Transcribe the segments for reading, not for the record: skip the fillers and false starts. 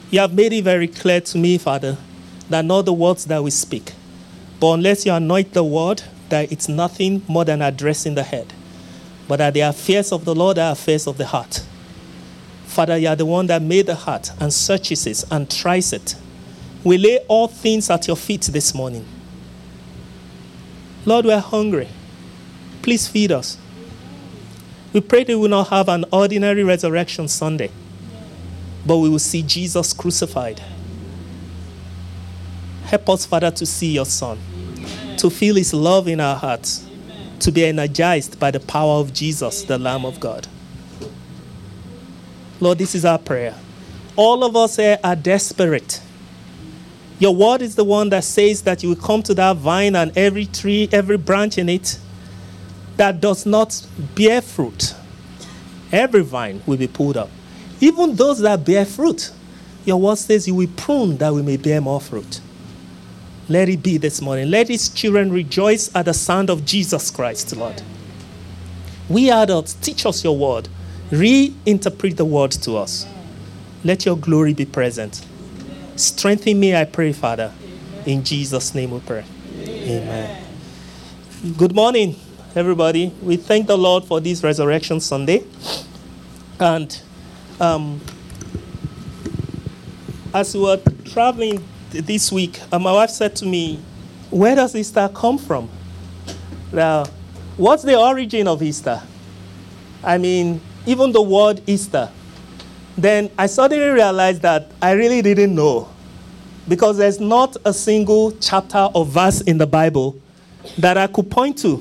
You have made it very clear to me, Father, that not the words that we speak, but unless you anoint the word, that it's nothing more than addressing the head, but that the affairs of the Lord are affairs of the heart. Father, you are the one that made the heart and searches it and tries it. We lay all things at your feet this morning. Lord, we are hungry. Please feed us. We pray that we will not have an ordinary resurrection Sunday, but we will see Jesus crucified. Help us, Father, to see your Son, to feel his love in our hearts, to be energized by the power of Jesus, the Lamb of God. Lord, this is our prayer. All of us here are desperate. Your word is the one that says that you will come to that vine and every tree, every branch in it that does not bear fruit, every vine will be pulled up. Even those that bear fruit, your word says you will prune that we may bear more fruit. Let it be this morning. Let these children rejoice at the sound of Jesus Christ, Lord. We adults, teach us your word. Reinterpret the word to us. Let your glory be present. Strengthen me, I pray, Father. In Jesus' name we pray. Amen. Good morning, everybody. We thank the Lord for this Resurrection Sunday. And as we were traveling this week, my wife said to me, where does Easter come from? Now, what's the origin of Easter? I mean, even the word Easter. Then I suddenly realized that I really didn't know, because there's not a single chapter or verse in the Bible that I could point to.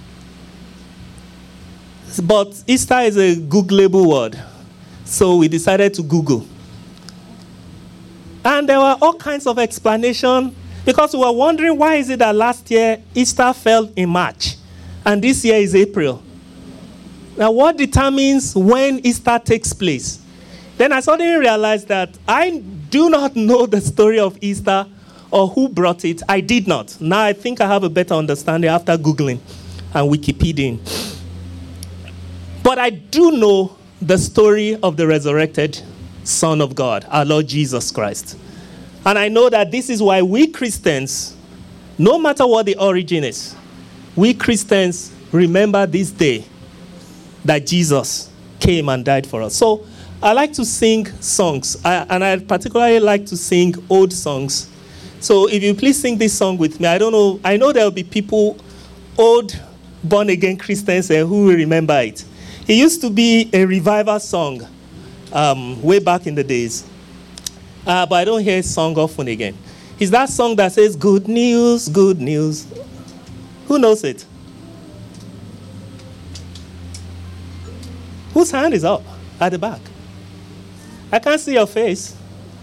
But Easter is a Googleable word, so we decided to Google. And there were all kinds of explanations, because we were wondering, why is it that last year Easter fell in March and this year is April? Now, what determines when Easter takes place? Then I suddenly realized that I do not know the story of Easter or who brought it. I did not. Now I think I have a better understanding after Googling and Wikipediaing. But I do know the story of the resurrected Son of God, our Lord Jesus Christ. And I know that this is why we Christians, no matter what the origin is, we Christians remember this day that Jesus came and died for us. So I like to sing songs, and I particularly like to sing old songs. So if you please sing this song with me. I don't know, I know there will be people, old born-again Christians who will remember it. It used to be a revival song way back in the days. But I don't hear a song often again. It's that song that says, good news, good news. Who knows it? Whose hand is up at the back? I can't see your face.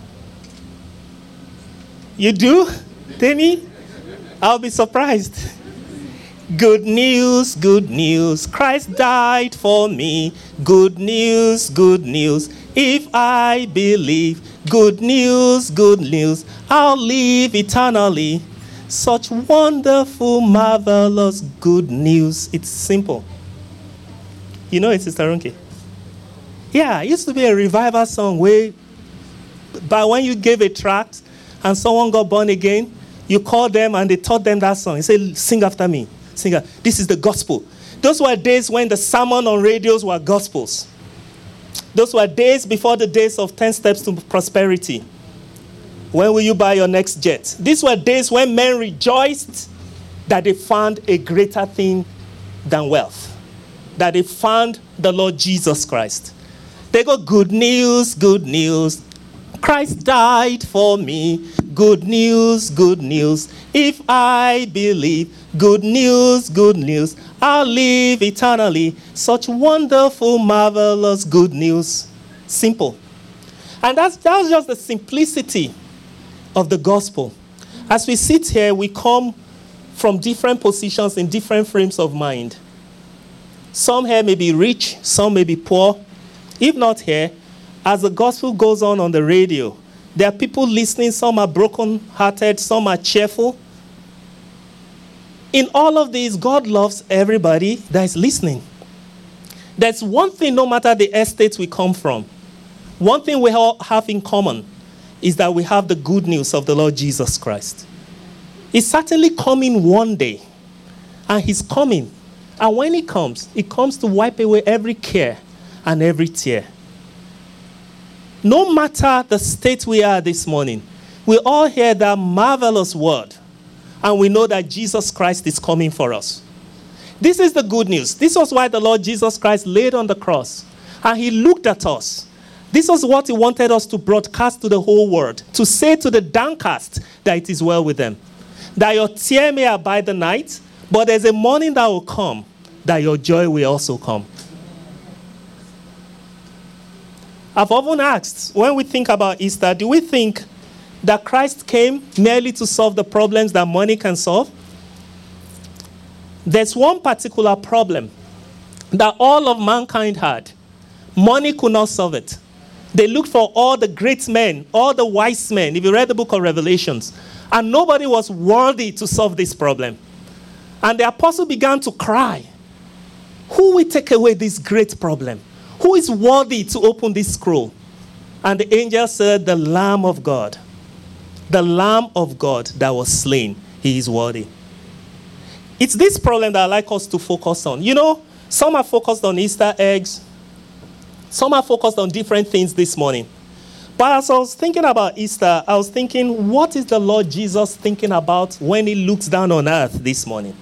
You do, Demi? I'll be surprised. Good news, Christ died for me. Good news, if I believe. Good news, I'll live eternally. Such wonderful, marvelous good news. It's simple. You know it, Sister Runke? Yeah, it used to be a revival song but when you gave a tract and someone got born again, you called them and they taught them that song. You say, sing after me. This is the gospel. Those were days when the sermon on radios were gospels. Those were days before the days of 10 steps to prosperity. When will you buy your next jet? These were days when men rejoiced that they found a greater thing than wealth, that they found the Lord Jesus Christ. They got good news, Christ died for me. Good news, if I believe. Good news, I'll live eternally. Such wonderful, marvelous good news. Simple. And that was just the simplicity of the gospel. As we sit here, we come from different positions in different frames of mind. Some here may be rich, some may be poor. If not here, as the gospel goes on the radio, there are people listening. Some are broken-hearted, some are cheerful. In all of these, God loves everybody that is listening. There's one thing, no matter the estates we come from, one thing we all have in common is that we have the good news of the Lord Jesus Christ. He's certainly coming one day, and he's coming. And when he comes to wipe away every care and every tear. No matter the state we are this morning, we all hear that marvelous word, and we know that Jesus Christ is coming for us. This is the good news. This was why the Lord Jesus Christ laid on the cross, and he looked at us. This was what he wanted us to broadcast to the whole world, to say to the downcast that it is well with them, that your tear may abide the night, but there's a morning that will come, that your joy will also come. I've often asked, when we think about Easter, do we think that Christ came merely to solve the problems that money can solve? There's one particular problem that all of mankind had. Money could not solve it. They looked for all the great men, all the wise men, if you read the book of Revelations, and nobody was worthy to solve this problem. And the apostle began to cry, who will take away this great problem? Who is worthy to open this scroll? And the angel said, the Lamb of God. The Lamb of God that was slain. He is worthy. It's this problem that I like us to focus on. You know, some are focused on Easter eggs. Some are focused on different things this morning. But as I was thinking about Easter, I was thinking, what is the Lord Jesus thinking about when he looks down on earth this morning?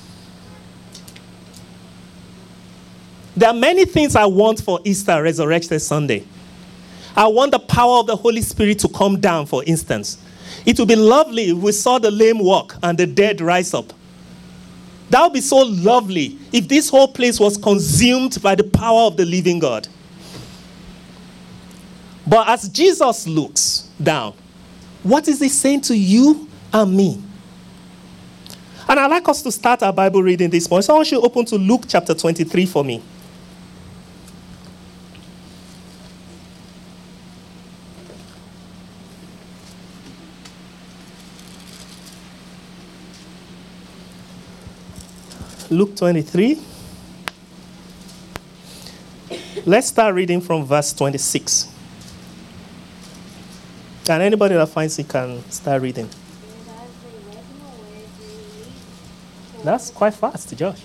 There are many things I want for Easter, Resurrection Sunday. I want the power of the Holy Spirit to come down, for instance. It would be lovely if we saw the lame walk and the dead rise up. That would be so lovely if this whole place was consumed by the power of the living God. But as Jesus looks down, what is he saying to you and me? And I'd like us to start our Bible reading this morning. So I want you to open to Luke chapter 23 for me. Luke 23. Let's start reading from verse 26. And anybody that finds it can start reading. That's quite fast, Josh.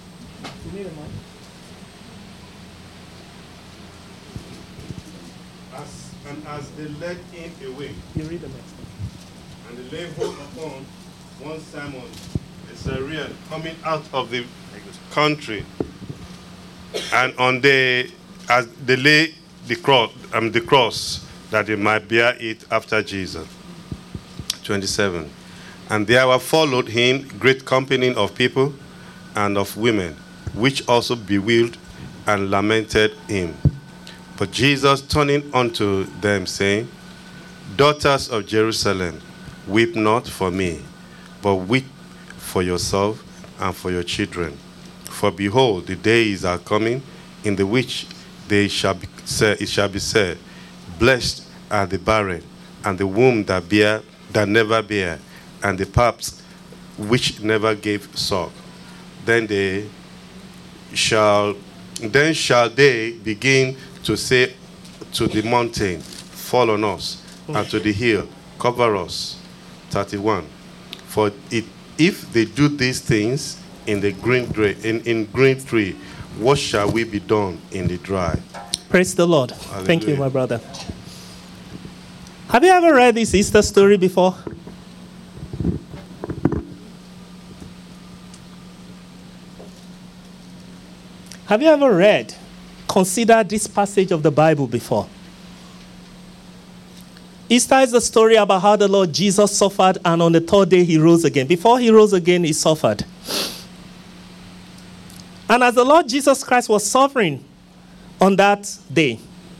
As they led him away, You read the next one. and they laid hold upon one Simon, a Syrian, coming out of the country, and as they laid the cross, that they might bear it after Jesus. 27. And there were followed him great company of people and of women, which also bewailed and lamented him. But Jesus turning unto them, saying, Daughters of Jerusalem, weep not for me, but weep for yourself and for your children. For behold, the days are coming, in the which it shall be said, Blessed are the barren, and the womb that never bare, and the paps which never gave suck. Then shall they begin to say to the mountain, Fall on us, and to the hill, cover us. 31. For if they do these things in the green tree, what shall we be done in the dry? Praise the Lord. Hallelujah. Thank you, my brother. Have you ever read this Easter story before? Have you ever considered this passage of the Bible before? Easter is the story about how the Lord Jesus suffered, and on the third day he rose again. Before he rose again, he suffered. And as the Lord Jesus Christ was suffering on that day,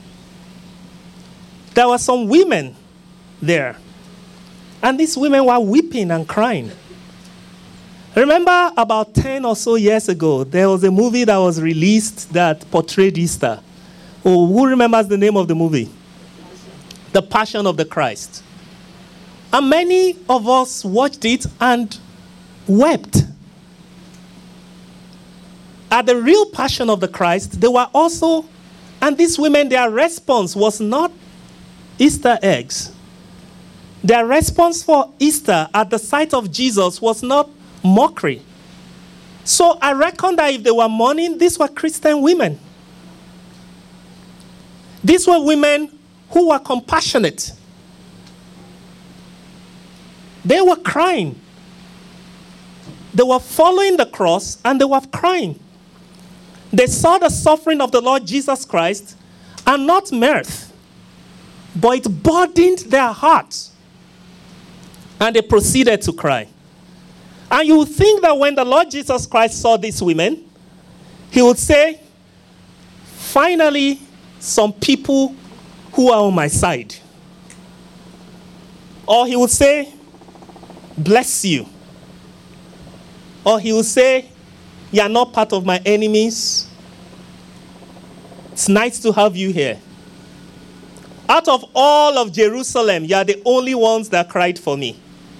there were some women there. And these women were weeping and crying. Remember about 10 or so years ago, there was a movie that was released that portrayed Easter. Oh, who remembers the name of the movie? The Passion of the Christ. And many of us watched it and wept. At the real Passion of the Christ, they were also, and these women, their response was not Easter eggs. Their response for Easter at the sight of Jesus was not mockery. So I reckon that if they were mourning, these were Christian women. These were women who were compassionate. They were crying. They were following the cross and they were crying. They saw the suffering of the Lord Jesus Christ and not mirth, but it burdened their hearts. And they proceeded to cry. And you would think that when the Lord Jesus Christ saw these women, he would say, finally, some people who are on my side. Or he would say, bless you. Or he would say, you are not part of my enemies. It's nice to have you here. Out of all of Jerusalem, you are the only ones that cried for me.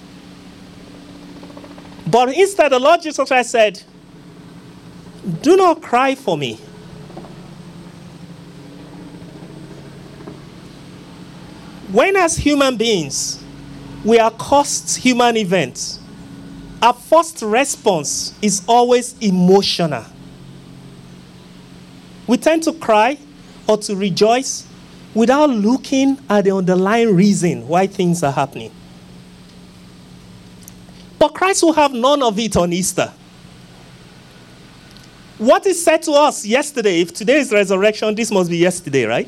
But instead, the Lord Jesus Christ said, do not cry for me. When as human beings, we are caused human events, our first response is always emotional. We tend to cry or to rejoice without looking at the underlying reason why things are happening. But Christ will have none of it on Easter. What is said to us yesterday, if today is resurrection, this must be yesterday, right?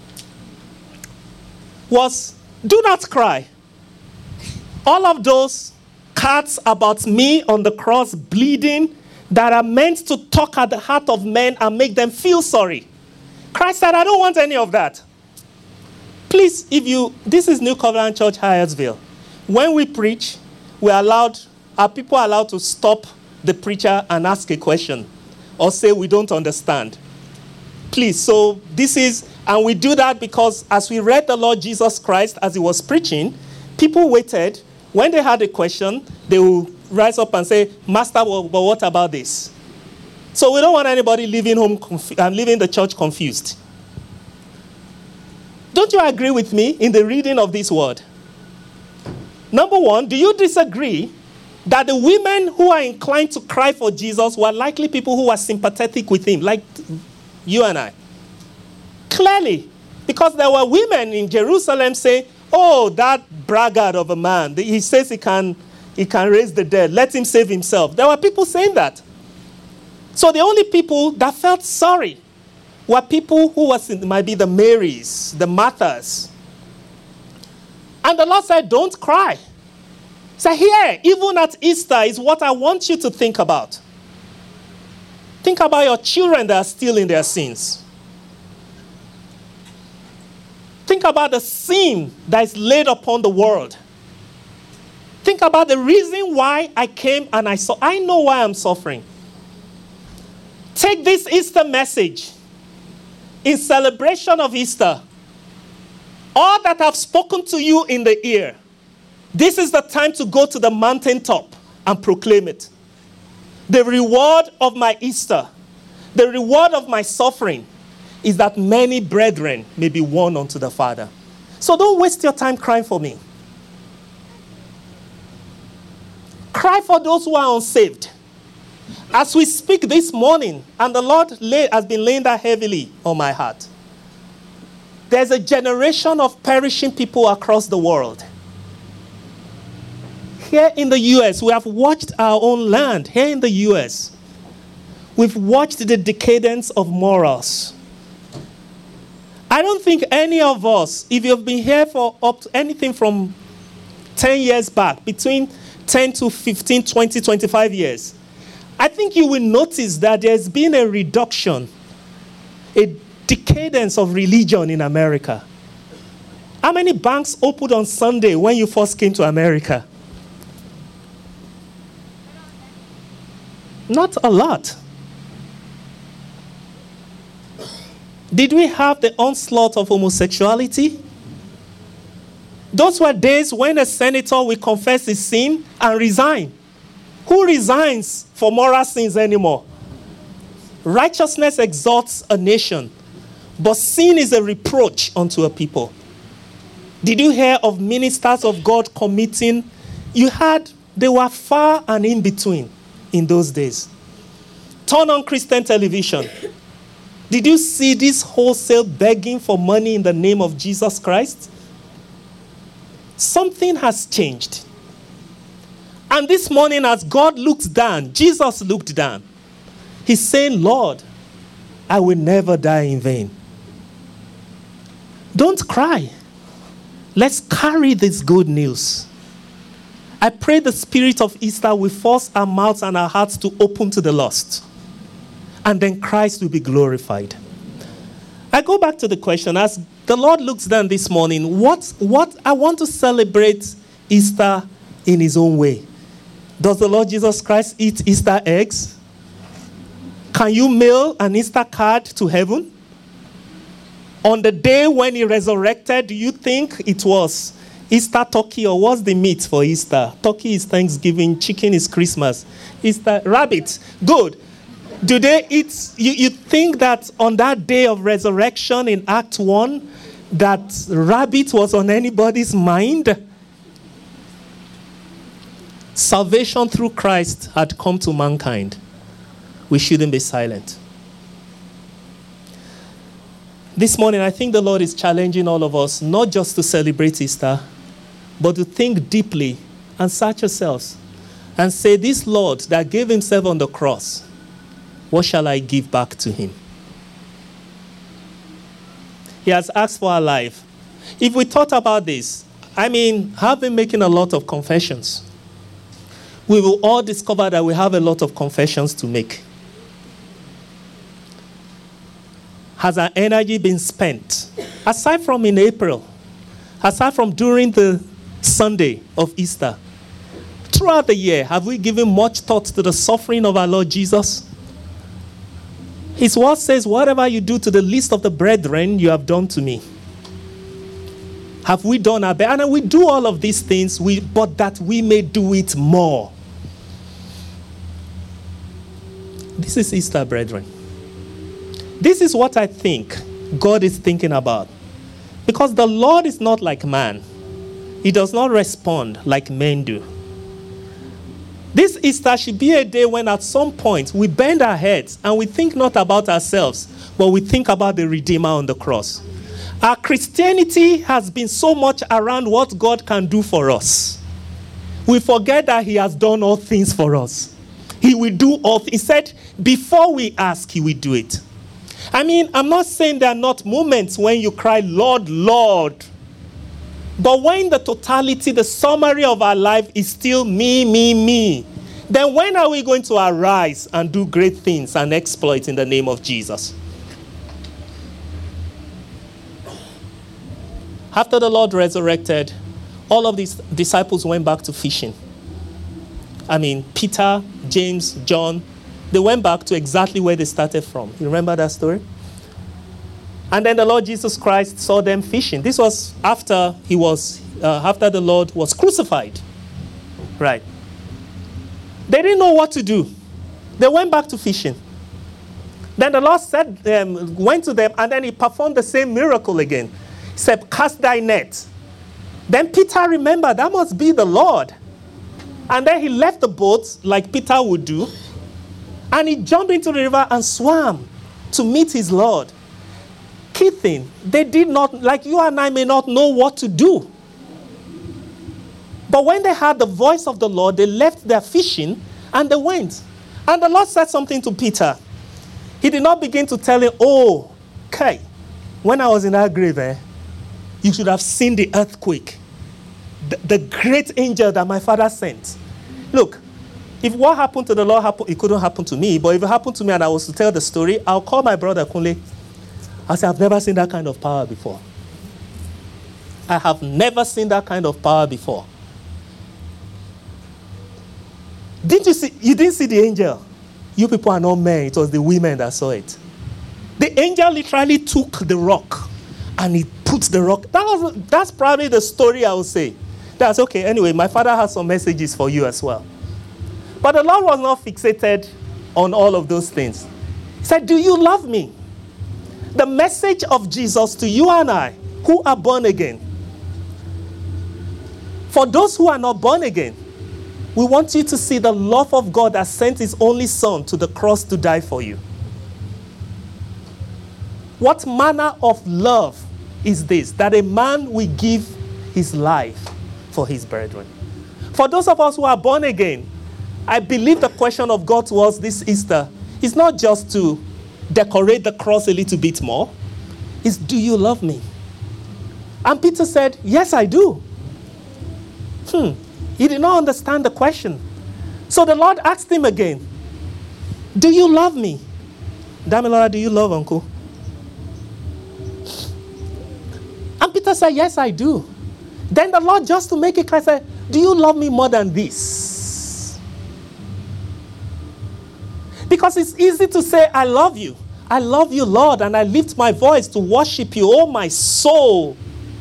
Was, do not cry. All of those cards about me on the cross bleeding that are meant to talk at the heart of men and make them feel sorry. Christ said, I don't want any of that. Please, this is New Covenant Church, Hyattsville. When we preach, are people allowed to stop the preacher and ask a question or say we don't understand? Please, so and we do that because as we read the Lord Jesus Christ as he was preaching, people waited. When they had a question, they will rise up and say, Master, but what about this? So we don't want anybody leaving the church confused. Don't you agree with me in the reading of this word? Number one, do you disagree that the women who are inclined to cry for Jesus were likely people who were sympathetic with him, like you and I? Clearly, because there were women in Jerusalem saying, oh, that braggart of a man, he says he can raise the dead. Let him save himself. There were people saying that. So the only people that felt sorry were people who might be the Marys, the Marthas. And the Lord said, don't cry. So here, even at Easter, is what I want you to think about. Think about your children that are still in their sins. Think about the sin that is laid upon the world. Think about the reason why I came and I know why I'm suffering. Take this Easter message in celebration of Easter. All that I've spoken to you in the ear, this is the time to go to the mountaintop and proclaim it. The reward of my Easter, the reward of my suffering, is that many brethren may be won unto the Father. So don't waste your time crying for me. Cry for those who are unsaved. As we speak this morning, and the Lord has been laying that heavily on my heart, there's a generation of perishing people across the world. Here in the U.S., we have watched our own land. Here in the U.S., we've watched the decadence of morals. I don't think any of us, if you've been here for up to anything from 10 years back, between 10 to 15, 20, 25 years, I think you will notice that there's been a reduction, a decadence of religion in America. How many banks opened on Sunday when you first came to America? Not a lot. Did we have the onslaught of homosexuality? Those were days when a senator will confess his sin and resign. Who resigns for moral sins anymore? Righteousness exalts a nation, but sin is a reproach unto a people. Did you hear of ministers of God committing? They were far and in between in those days. Turn on Christian television. Did you see this wholesale begging for money in the name of Jesus Christ? Something has changed. And this morning, as God looked down, Jesus looked down. He's saying, Lord, I will never die in vain. Don't cry. Let's carry this good news. I pray the spirit of Easter will force our mouths and our hearts to open to the lost. And then Christ will be glorified. I go back to the question, as the Lord looks down this morning, what I want to celebrate Easter in his own way. Does the Lord Jesus Christ eat Easter eggs? Can you mail an Easter card to heaven? On the day when he resurrected, do you think it was Easter turkey, or what's the meat for Easter? Turkey is Thanksgiving, chicken is Christmas. Easter, rabbit, good. Do they eat? You think that on that day of resurrection in Act 1, that rabbit was on anybody's mind? Salvation through Christ had come to mankind. We shouldn't be silent. This morning, I think the Lord is challenging all of us, not just to celebrate Easter, but to think deeply and search yourselves and say, this Lord that gave himself on the cross, what shall I give back to him? He has asked for our life. If we thought about this, I've been making a lot of confessions. We will all discover that we have a lot of confessions to make. Has our energy been spent? Aside from in April, aside from during the Sunday of Easter, throughout the year, have we given much thought to the suffering of our Lord Jesus? His word says, whatever you do to the least of the brethren, you have done to me. Have we done our best? And we do all of these things, but that we may do it more. This is Easter, brethren. This is what I think God is thinking about. Because the Lord is not like man. He does not respond like men do. This Easter should be a day when at some point we bend our heads and we think not about ourselves, but we think about the Redeemer on the cross. Our Christianity has been so much around what God can do for us. We forget that he has done all things for us. He will do all things. He said, before we ask, he will do it. I'm not saying there are not moments when you cry, Lord, Lord. But when the totality, the summary of our life is still me, then when are we going to arise and do great things and exploit in the name of Jesus? After the Lord resurrected, all of these disciples went back to fishing. Peter, James, John, they went back to exactly where they started from. You remember that story? And then the Lord Jesus Christ saw them fishing. This was after after the Lord was crucified. Right. They didn't know what to do. They went back to fishing. Then the Lord went to them, and then he performed the same miracle again. He said, cast thy net. Then Peter remembered, that must be the Lord. And then he left the boat like Peter would do, and he jumped into the river and swam to meet his Lord. Key thing, they did not, like you and I may not know what to do. But when they heard the voice of the Lord, they left their fishing and they went. And the Lord said something to Peter. He did not begin to tell him, okay, when I was in that grave, you should have seen the earthquake. The great angel that my father sent. Look, if what happened to the Lord happened, it couldn't happen to me. But if it happened to me and I was to tell the story, I'll call my brother Kunle. I'll say, I've never seen that kind of power before. I have never seen that kind of power before. Didn't you see? You didn't see the angel. You people are not men. It was the women that saw it. The angel literally took the rock and he put the rock. That's probably the story I would say. That's okay. Anyway, my father has some messages for you as well. But the Lord was not fixated on all of those things. He said, do you love me? The message of Jesus to you and I, who are born again, For those who are not born again, we want you to see the love of God that sent his only son to the cross to die for you. What manner of love is this, that a man will give his life for his brethren? For those of us who are born again, I believe the question of God to us this Easter is not just to decorate the cross a little bit more. It's, do you love me? And Peter said, yes, I do. He did not understand the question. So the Lord asked him again, do you love me? Damilora, do you love Uncle? And Peter said, yes, I do. Then the Lord, just to make it clear, said, do you love me more than this? Because it's easy to say, I love you. I love you, Lord, and I lift my voice to worship you. Oh, my soul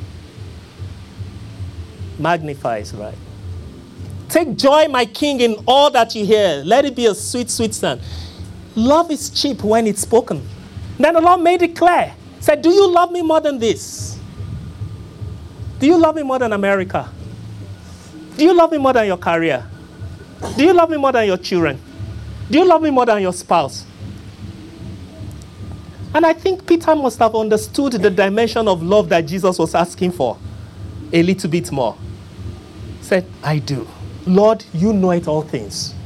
magnifies, right? Take joy, my King, in all that you hear. Let it be a sweet, sweet sound. Love is cheap when it's spoken. Then the Lord made it clear. Said, do you love me more than this? Do you love me more than America? Do you love me more than your career? Do you love me more than your children? Do you love me more than your spouse? And I think Peter must have understood the dimension of love that Jesus was asking for a little bit more. Said, I do. Lord, you know it all things.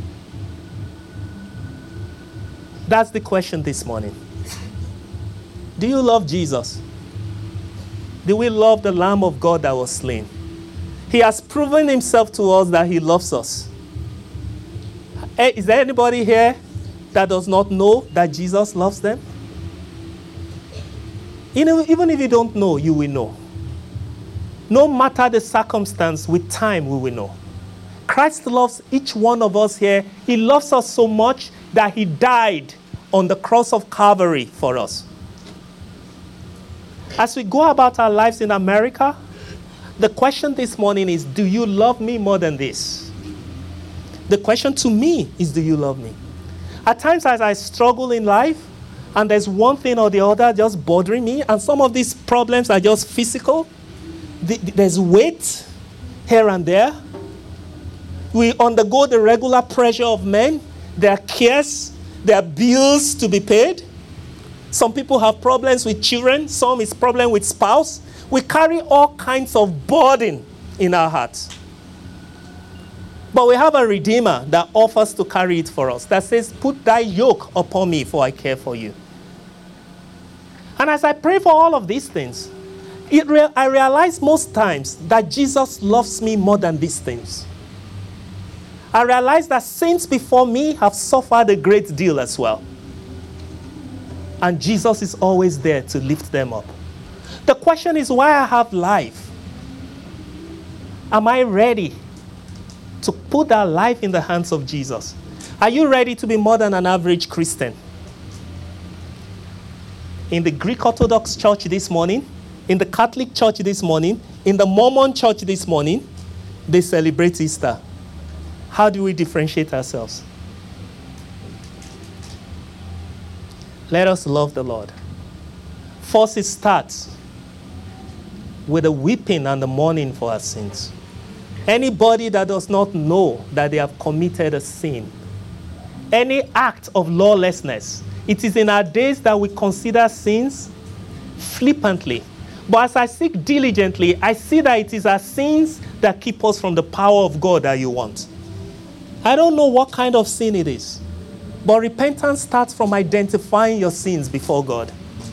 That's the question this morning. Do you love Jesus? Do we love the Lamb of God that was slain? He has proven himself to us that he loves us. Hey, is there anybody here that does not know that Jesus loves them? Even if you don't know, you will know. No matter the circumstance, with time we will know. Christ loves each one of us here. He loves us so much that he died on the cross of Calvary for us. As we go about our lives in America, the question this morning is, do you love me more than this? The question to me is, do you love me? At times as I struggle in life, and there's one thing or the other just bothering me, and some of these problems are just physical. There's weight here and there. We undergo the regular pressure of men. There are cares, there are bills to be paid. Some people have problems with children. Some is problem with spouse. We carry all kinds of burden in our hearts. But we have a Redeemer that offers to carry it for us, that says, put thy yoke upon me, for I care for you. And as I pray for all of these things, I realize most times that Jesus loves me more than these things. I realize that saints before me have suffered a great deal as well. And Jesus is always there to lift them up. The question is why I have life. Am I ready to put that life in the hands of Jesus? Are you ready to be more than an average Christian? In the Greek Orthodox Church this morning, in the Catholic Church this morning, in the Mormon Church this morning, they celebrate Easter. How do we differentiate ourselves? Let us love the Lord. First, it starts with the weeping and the mourning for our sins. Anybody that does not know that they have committed a sin, any act of lawlessness, it is in our days that we consider sins flippantly. But as I seek diligently, I see that it is our sins that keep us from the power of God that you want. I don't know what kind of sin it is, but repentance starts from identifying your sins before God.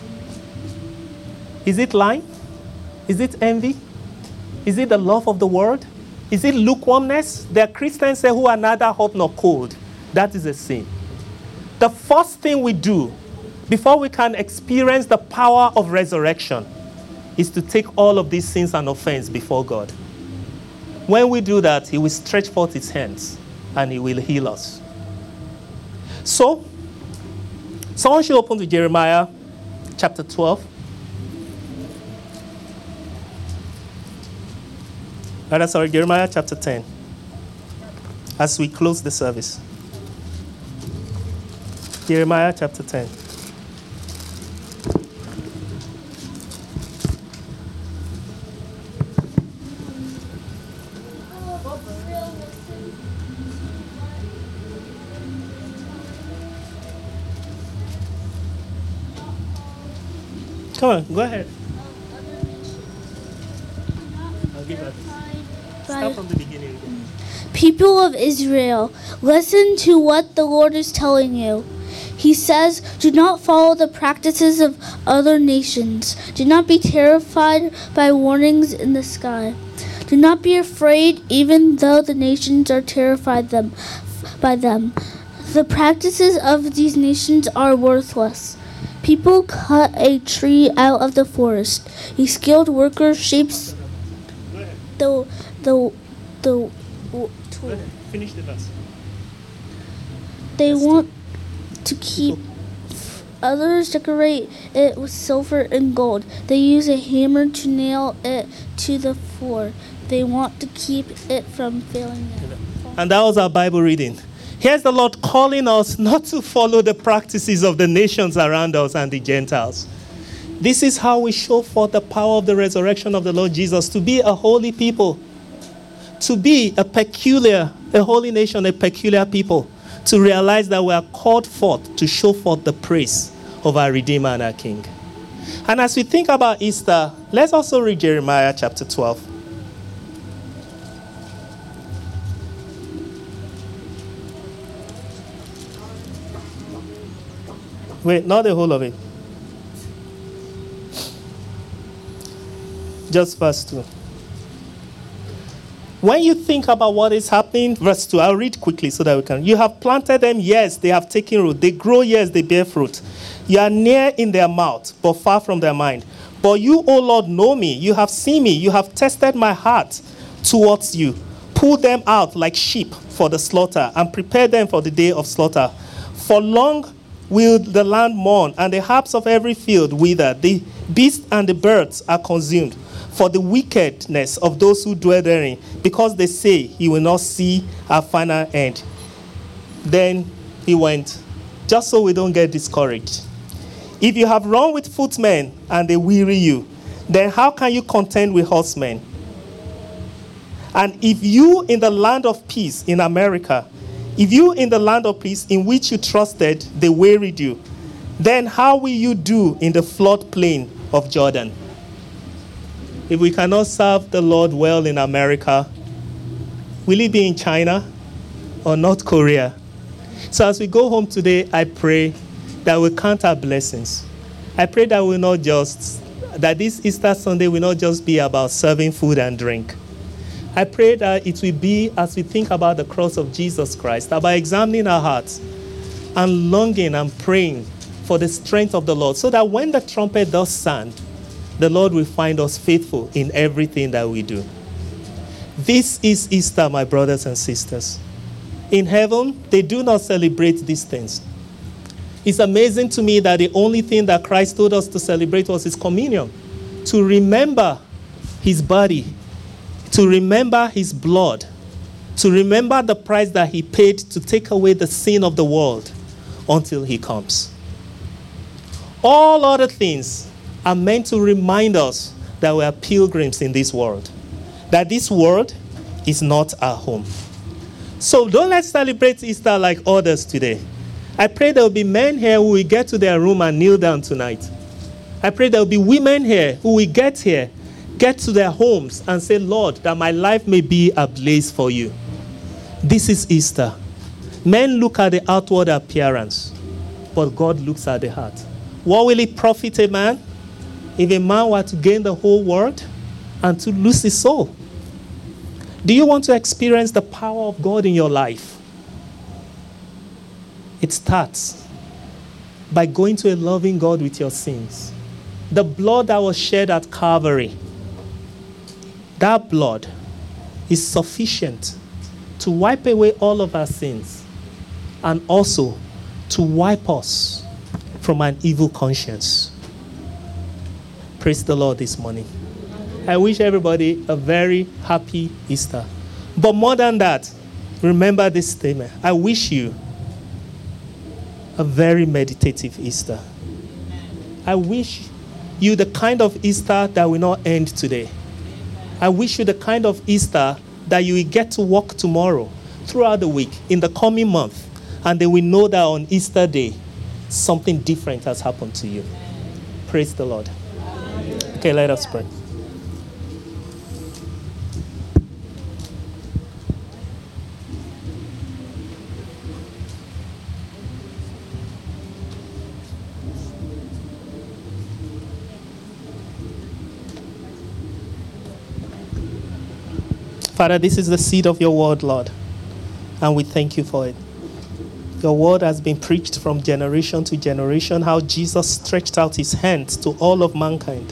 Is it lying? Is it envy? Is it the love of the world? Is it lukewarmness? There are Christians who are neither hot nor cold. That is a sin. The first thing we do before we can experience the power of resurrection is to take all of these sins and offense before God. When we do that, he will stretch forth his hands and he will heal us. So, someone should open to Jeremiah chapter 12. Jeremiah chapter 10. As we close the service. Jeremiah chapter 10. Come on, go ahead. I'll give that. Start from the beginning again. People of Israel, listen to what the Lord is telling you. He says, do not follow the practices of other nations. Do not be terrified by warnings in the sky. Do not be afraid, even though the nations are terrified by them. The practices of these nations are worthless. People cut a tree out of the forest. A skilled worker shapes the tool. Finish the verse. They want to keep others decorate it with silver and gold. They use a hammer to nail it to the floor. They want to keep it from failing. And that was our Bible reading. Here's the Lord calling us not to follow the practices of the nations around us and the Gentiles. This is how we show forth the power of the resurrection of the Lord Jesus, to be a holy people, to be a holy nation, a peculiar people, to realize that we are called forth to show forth the praise of our Redeemer and our King. And as we think about Easter, let's also read Jeremiah chapter 12. Wait, not the whole of it. Just verse 2. When you think about what is happening, verse 2, I'll read quickly so that we can. You have planted them, yes, they have taken root. They grow, yes, they bear fruit. You are near in their mouth, but far from their mind. But you, O Lord, know me. You have seen me. You have tested my heart towards you. Pull them out like sheep for the slaughter, and prepare them for the day of slaughter. For long will the land mourn, and the herbs of every field wither. The beasts and the birds are consumed for the wickedness of those who dwell therein, because they say he will not see our final end. Then he went, just so we don't get discouraged. If you have run with footmen and they weary you, then how can you contend with horsemen? And if you in the land of peace in America, if you in the land of peace in which you trusted, they wearied you, then how will you do in the floodplain of Jordan? If we cannot serve the Lord well in America, will it be in China or North Korea? So as we go home today, I pray that we count our blessings. I pray that this Easter Sunday will not just be about serving food and drink. I pray that it will be, as we think about the cross of Jesus Christ, about examining our hearts and longing and praying for the strength of the Lord, so that when the trumpet does sound, the Lord will find us faithful in everything that we do. This is Easter, my brothers and sisters. In heaven, they do not celebrate these things. It's amazing to me that the only thing that Christ told us to celebrate was his communion, to remember his body, to remember his blood, to remember the price that he paid to take away the sin of the world until he comes. All other things are meant to remind us that we are pilgrims in this world, that this world is not our home. So don't let's celebrate Easter like others today. I pray there will be men here who will get to their room and kneel down tonight. I pray there will be women here who will get to their homes and say, Lord, that my life may be a blaze for you. This is Easter. Men look at the outward appearance, but God looks at the heart. What will it profit a man if a man were to gain the whole world and to lose his soul? Do you want to experience the power of God in your life? It starts by going to a loving God with your sins. The blood that was shed at Calvary, that blood is sufficient to wipe away all of our sins and also to wipe us from an evil conscience. Praise the Lord this morning. I wish everybody a very happy Easter. But more than that, remember this statement. I wish you a very meditative Easter. I wish you the kind of Easter that will not end today. I wish you the kind of Easter that you will get to walk tomorrow, throughout the week, in the coming month, and then we know that on Easter Day, something different has happened to you. Praise the Lord. Okay, let us pray. Father, this is the seed of your word, Lord, and we thank you for it. Your word has been preached from generation to generation, how Jesus stretched out his hands to all of mankind.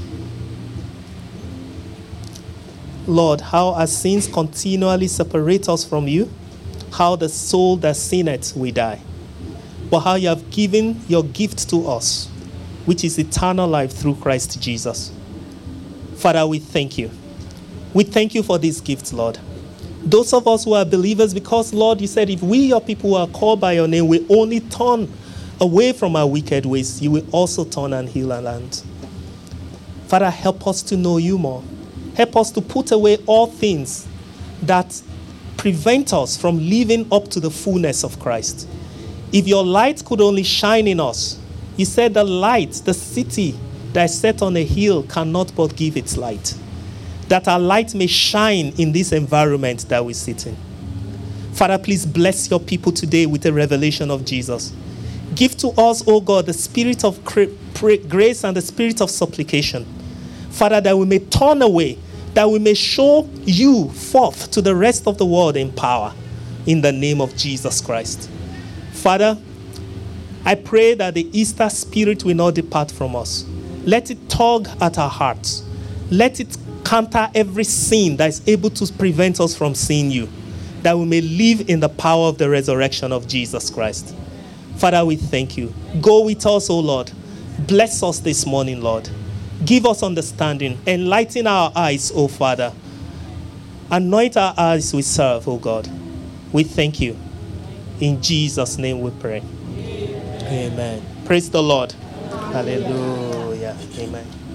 Lord, how our sins continually separate us from you, how the soul that sinneth will die, but how you have given your gift to us, which is eternal life through Christ Jesus. Father, we thank you. We thank you for these gifts, Lord. Those of us who are believers, because, Lord, you said if we, your people, who are called by your name, we only turn away from our wicked ways, you will also turn and heal our land. Father, help us to know you more. Help us to put away all things that prevent us from living up to the fullness of Christ. If your light could only shine in us, you said the light, the city that is set on a hill cannot but give its light. That our light may shine in this environment that we sit in. Father, please bless your people today with a revelation of Jesus. Give to us, O God, the spirit of grace and the spirit of supplication. Father, that we may turn away, that we may show you forth to the rest of the world in power, in the name of Jesus Christ. Father, I pray that the Easter spirit will not depart from us. Let it tug at our hearts. Let it counter every sin that is able to prevent us from seeing you, that we may live in the power of the resurrection of Jesus Christ. Father, we thank you. Go with us, O Lord. Bless us this morning, Lord. Give us understanding. Enlighten our eyes, O Father. Anoint our eyes we serve, O God. We thank you. In Jesus' name we pray. Amen. Praise the Lord. Hallelujah. Amen.